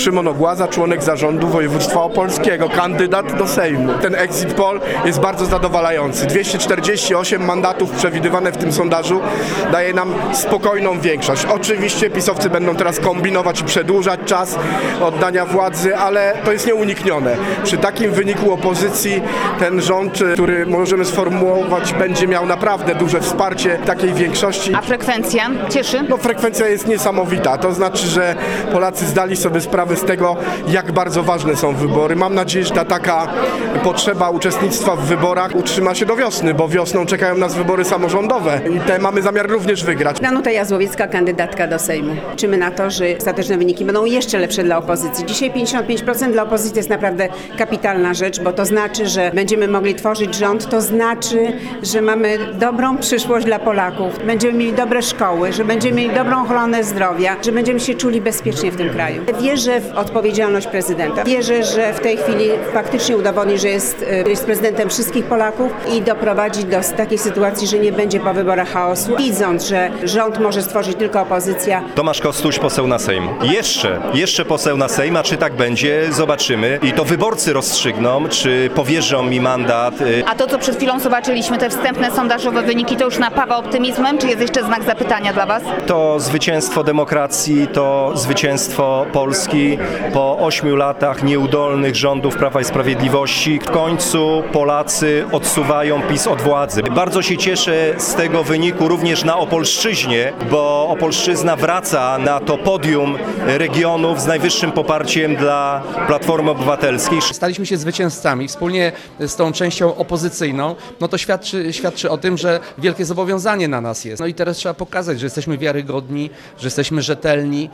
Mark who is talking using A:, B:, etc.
A: Szymon Ogłaza, członek zarządu województwa opolskiego, kandydat do Sejmu. Ten exit poll jest bardzo zadowalający. 248 mandatów przewidywane w tym sondażu daje nam spokojną większość. Oczywiście pisowcy będą teraz kombinować i przedłużać czas oddania władzy, ale to jest nieuniknione. Przy takim wyniku opozycji ten rząd, który możemy sformułować, będzie miał naprawdę duże wsparcie takiej większości.
B: A frekwencja cieszy?
A: No, frekwencja jest niesamowita. To znaczy, że Polacy zdali sobie sprawę z tego, jak bardzo ważne są wybory. Mam nadzieję, że ta taka potrzeba uczestnictwa w wyborach utrzyma się do wiosny, bo wiosną czekają nas wybory samorządowe i te mamy zamiar również wygrać.
C: Danuta Jazłowiecka, kandydatka do Sejmu. Liczymy na to, że ostateczne wyniki będą jeszcze lepsze dla opozycji. Dzisiaj 55% dla opozycji to jest naprawdę kapitalna rzecz, bo to znaczy, że będziemy mogli tworzyć rząd, to znaczy, że mamy dobrą przyszłość dla Polaków, będziemy mieli dobre szkoły, że będziemy mieli dobrą ochronę zdrowia, że będziemy się czuli bezpiecznie w tym kraju. Wierzę w odpowiedzialność prezydenta. Wierzę, że w tej chwili faktycznie udowodni, że jest prezydentem wszystkich Polaków i doprowadzi do takiej sytuacji, że nie będzie po wyborach chaosu. Widząc, że rząd może stworzyć tylko opozycja.
D: Tomasz Kostuś, poseł na Sejm. Jeszcze poseł na Sejm, a czy tak będzie, zobaczymy. I to wyborcy rozstrzygną, czy powierzą mi mandat.
B: A to, co przed chwilą zobaczyliśmy, te wstępne sondażowe wyniki, to już napawa optymizmem, czy jest jeszcze znak zapytania dla Was?
D: To zwycięstwo demokracji, to zwycięstwo Polski po 8 latach nieudolnych rządów Prawa i Sprawiedliwości. W końcu Polacy odsuwają PiS od władzy. Bardzo się cieszę z tego wyniku również na Opolszczyźnie, bo Opolszczyzna wraca na to podium regionów z najwyższym poparciem dla Platformy Obywatelskiej.
E: Staliśmy się zwycięzcami wspólnie z tą częścią opozycyjną, no to świadczy o tym, że wielkie zobowiązanie na nas jest. No i teraz trzeba pokazać, że jesteśmy wiarygodni, że jesteśmy rzetelni,